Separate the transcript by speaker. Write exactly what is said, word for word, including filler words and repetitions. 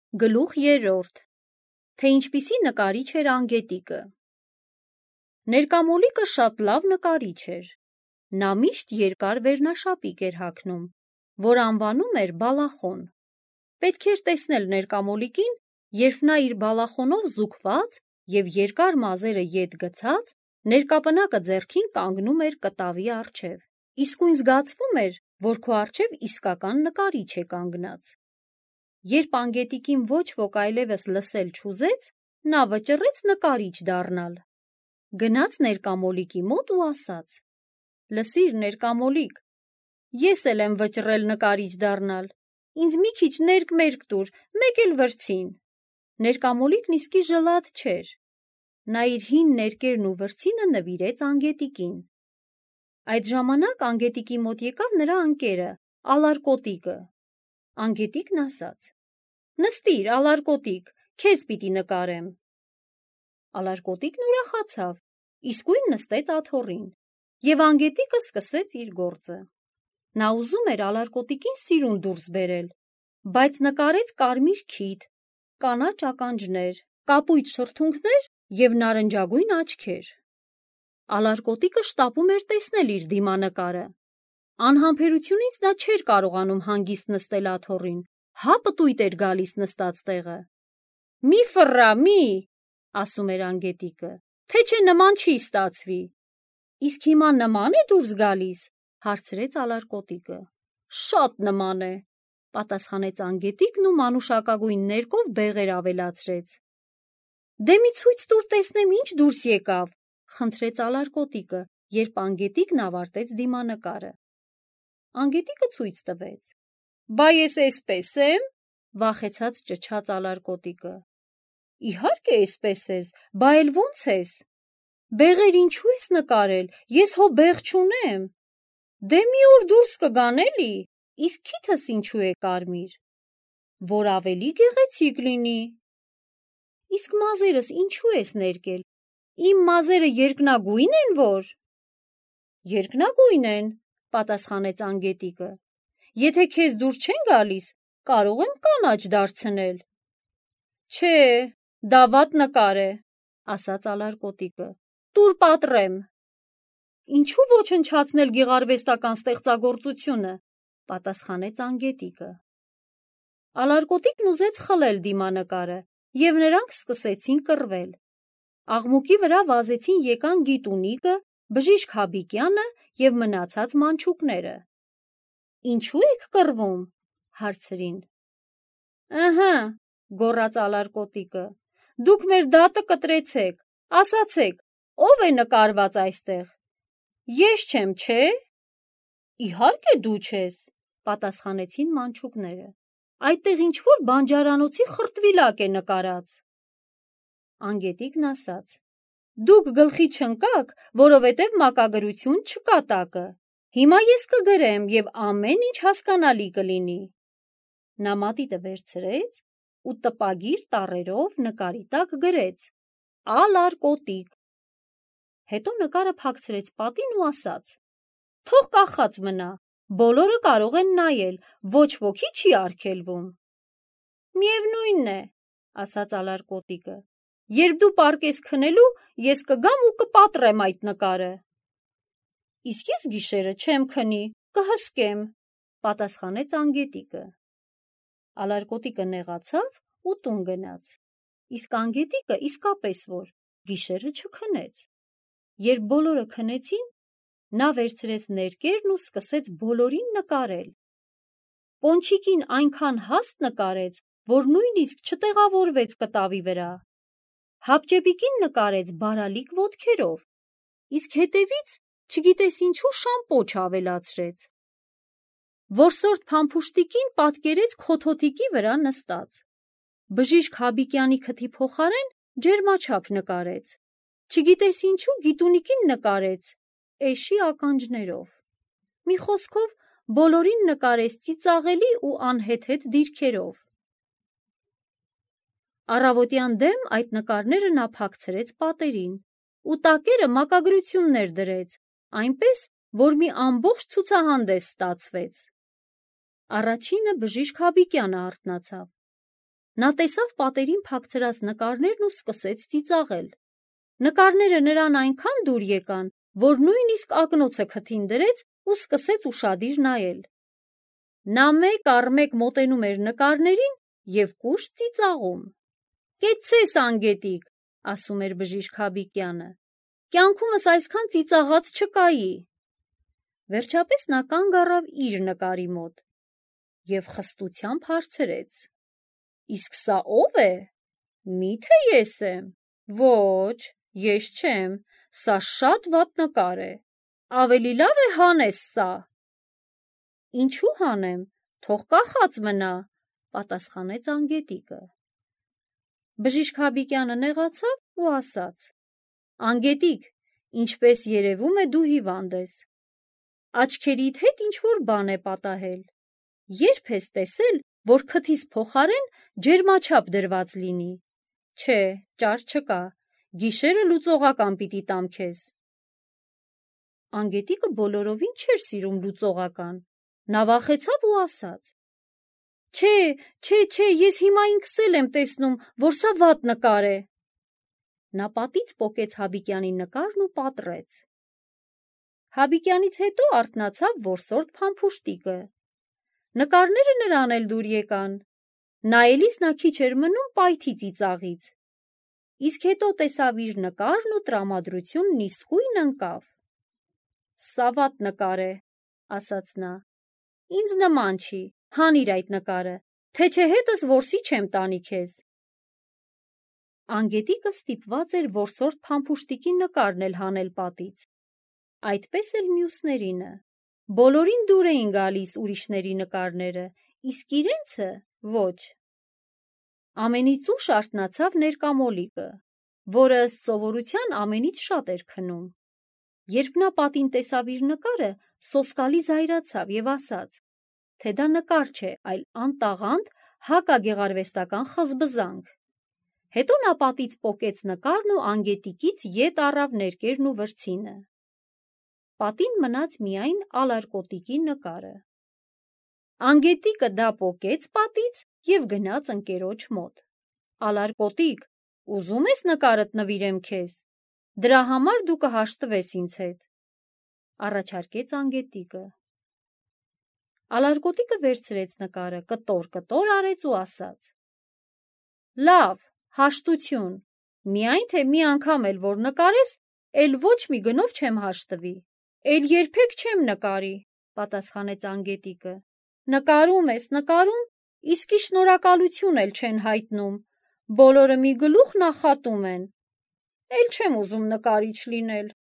Speaker 1: Գլուխ երրորդ. Թե ինչպիսի նկարիչ էր Անգետիկը։ Ներկամոլիկը շատ լավ նկարիչ էր։ Նա միշտ երկար վերնաշապիկ էր հագնում, որ անվանում էր բալախոն։ Պետք էր տեսնել ներկամոլիկին, երբ նա իր բալախոնով զուգված և երկար մազերը ետ գցած, ներկապնակը ձեռքին կանգնում էր կտավի առջև, իսկույն զգացվում էր, որ քո առջև իսկական նկարիչ է կանգնած։ Երբ Անգետիկին ոչ ոք այլևս լսել չուզեց, նա վճռեց նկարիչ դառնալ։ Գնաց ներկամոլիկի մոտ ու ասաց. «Լսիր, ներկամոլիկ, ես էլ եմ վճռել նկարիչ դառնալ, ինձ մի քիչ ներկ-մերկ տուր, մեկ էլ վրձին»։ Ներկամոլիկն իսկի ժլատ չէր։ Նա իր հին ներկերն ու վրձինը նվիրեց Անգետիկին։ Այդ ժամանակ Անգետիկի մոտ եկավ նրա ընկերը, Ալարկոտիկը։ Անգետիկն ասաց. «Նստիր, Ալարկոտիկ, քեզ պիտի նկարեմ»։ Ալարկոտիկն ուրախացավ, իսկույն նստեց աթոռին, և Անգետիկը սկսեց իր գործը։ Նա ուզում էր Ալարկոտիկին սիրուն դուրս բերել, բայց նկարեց կարմիր քիթ, կանաչ ականջներ, կապույտ շրթունքներ և նարնջագույն աչքեր։ Ալարկոտիկը շտապում էր տեսնել իր դիմանկարը։ Անհամբերությունից նա չէր կարողանում հանգիստ նստել աթոռին, հա պտույտ էր գալիս նստած տեղը։ «Մի ֆռա, մի», ասում էր Անգետիկը, «թե չէ նման չի ստացվի»։ «Իսկ հիմա նման է դուրս գալիս», հարցրեց Ալարկոտիկը։ «Շատ նման է», պատասխանեց Անգետիկն ու մանուշակագույն ներկով բեղեր ավելացրեց։ «Դե մի ցույց տուր տեսնեմ ինչ դուրս եկավ», խնդրեց Ալարկոտիկը, երբ Անգետիկն ավարտեց դիմանկարը։ Անգետիկը ցույց տվեց։ «Բա ես էսպես եմ», վախեցած ճչաց Ալարկոտիկը։ «Իհարկե էսպես ես, բա էլ ո՞նց ես»։ «Բեղեր ինչու ես նկարել, ես հո բեղ չունեմ»։ «Դե մի օր դուրս կգան էլի, իսկ քիթս ինչու է կարմիր»։ «Որ ավելի գեղեցիկ լինի»։ «Իսկ մազերս ինչու ես ներկել, իմ մազերը երկնագույն են որ»։ «Երկնագույն են», պատասխանեց Անգետիկը։ «Եթե քեզ դուր չեն գալիս, կարող եմ կանաչ դարձնել»։ «Չէ, դա վատ նկար է», ասաց Ալարկոտիկը, «տուր պատռեմ»։ «Ինչու ոչնչացնել գեղարվեստական ստեղծագործությունը», պատասխանեց Անգետիկը։ Ալարկոտիկն ուզեց խլել դիմանկարը, և նրանք սկսեցին կռվել։ Աղմուկի վրա վազեցին Եկան Գիտունիկը, Բժիշկ Հաբիկյանը և մնացած մանչուկները։ «Ինչու եք կռվում», հարցրին։ «Ըհը», գոռաց Ալարկոտիկը, «դուք մեր դատը կտրեցեք, ասացեք, ո՞վ է նկարված այստեղ։ Ես չեմ, չէ՞։ «Իհարկե դու չես», պատասխանեցին մանչուկները։ «Այդտեղ ինչ-որ բանջարանոցի խրտվիլակ է նկարած»։ Անգետիկն ասաց. «Դուք գլխի չընկաք, որովհետև մակագրություն չկա տակը։ Հիմա ես կգրեմ և ամեն ինչ հասկանալի կլինի»։ Նա մատիտը վերցրեց ու տպագիր տառերով նկարի տակ գրեց «Ալարկոտիկ»։ Հետո նկարը փակցրեց պատին ու ասաց. «Թող կախած մնա, բոլորը կարող են նայել, ոչ ոքի չի արգելվում»։ «Միևնույն է», ասաց Ալարկոտիկը, «երբ դու պառկես քնելու, ես կգամ ու կպատրեմ այդ նկարը»։ «Իսկ ես գիշերը չեմ քնի, կհսկեմ», պատասխանեց Անգետիկը։ Ալարկոտիկը նեղացավ ու տուն գնաց, իսկ Անգետիկը իսկապես որ գիշերը չքնեց։ Երբ բոլորը քնեցին, նա վերցրեց ներկերն ու սկսեց բոլորին նկարել։ Պոնչիկին այնքան հաստ նկարեց, որ նույնիսկ չտեղավորվեց կտավի վրա։ Հապճեպիկին նկարեց բարալիկ ոտքերով, իսկ հետևից չգիտես ինչու շամպո չավելացրեց։ Որսորդ Փամփուշտիկին պատկերեց քոթոթիկի վրա նստած։ Բժիշկ Հաբիկյանի քթի փոխարեն ջերմաչափ նկարեց։ Չգիտես ինչու Գիտունիկին նկարեց էշի ականջներով։ Մի խոսքով, բոլորին նկարեց ծիծաղելի ու անհեթեթ դիրքերով։ Առավոտյան դեմ այդ նկարները նա փակցրեց պատերին ու տակերը մակագրություններ դրեց, այնպես, որ մի ամբողջ ցուցահանդես ստացվեց։ Առաջինը բժիշկ Հաբիկյանը արթնացավ։ Նա տեսավ պատերին փակցրած նկարներն ու սկսեց ծիծաղել։ Նկարները նրան այնքան դուր եկան, որ նույնիսկ ակնոցը քթին դրեց ու սկսեց ուշադիր նայել։ Նա մեկ առ մեկ մոտենում էր նկարներին և կուշտ ծիծաղում։ «Կեցցես, անգետիկ», ասում էր բժիշկ Հաբիկյանը, «կյանքումս այսքան ծիծաղած չկայի»։ Վերջապես նա կանգ առավ իր նկարի մոտ և խստությամբ հարցրեց. «Իսկ սա ո՞վ է»։ «Մի՞թե ես եմ»։ «Ոչ, ես չեմ, սա շատ վատ նկար է, ավելի լավ է հանես սա»։ «Ինչու հանեմ, թող կախած մնա», պատասխանեց անգետիկը։ Բժիշկ Հաբիկյանը նեղացավ ու ասաց. «Անգետիկ, ինչպես երևում է, դու հիվանդ ես։ Աչքերիդ հետ ինչ-որ բան է պատահել։ Ե՞րբ ես տեսել, որ քթիս փոխարեն ջերմաչափ դրված լինի։ Չէ, ճար չկա, գիշերը լուծողական պիտի տամ քեզ»։ Անգետիկը բոլորովին չէր սիրում լուծողական։ Նա վախեցավ ու ասաց. «Չէ, չէ, չէ, ես հիմա ինքս էլ եմ տեսնում, որ սա վատ նկար է»։ Նա պատից պոկեց Հաբիկյանի նկարն ու պատռեց։ Հաբիկյանից հետո արթնացավ որսորդ Փամփուշտիկը։ Նկարները նրան էլ դուր եկան։ Նայելիս նա քիչ էր մնում պայթի ծիծաղից։ Իսկ հետո տեսավ իր նկարն ու տրամադրությունն իսկույն ընկավ։ «Սա վատ նկար է», ասաց նա։ «Ինձ նման չի, հանիր այդ նկարը, թե չէ հետս որսի չեմ տանի քեզ»։ Անգետիկը ստիպված էր որսորդ Փամփուշտիկի նկարն էլ հանել պատից, այդպես էլ մյուսներինը։ Բոլորին դուր էին գալիս ուրիշների նկարները, իսկ իրենցը՝ ոչ։ Ամենից ուշ արթնացավ ներկա Մոլիկը, որը ըստ սովորության ամենից շատ էր քնում։ Երբ նա պատին տեսավ իր նկարը, սոսկալի զայրացավ և ասաց, թե դա նկար չէ, այլ անտաղանդ հակագեղարվեստական խզբզանք։ Հետո նա պատից պոկեց նկարն ու անգետիկից ետ առավ ներկերն ու վրձինը։ Պատին մնաց միայն Ալարկոտիկի նկարը։ Անգետիկը դա պոկեց պատից և գնաց ընկերոջ մոտ։ «Ալարկոտիկ, ուզում ես նկարդ նվիրեմ քեզ, դրա համար դու կհաշտվես ինձ հետ», առաջարկեց անգետիկը։ Ալարկոտիկը վերցրեց նկարը, կտոր-կտոր արեց ու ասաց. «Լավ, հաշտություն, միայն թե մի անգամ էլ որ նկարես, էլ ոչ մի գնով չեմ հաշտվի»։ «Էլ երբեք չեմ նկարի», պատասխանեց անգետիկը։ «Նկարում ես, նկարում, իսկի շնորհակալություն էլ չեն հայտնում, բոլորը մի գլուխ նախատում են։ Էլ չեմ ուզում նկարիչ լինել»։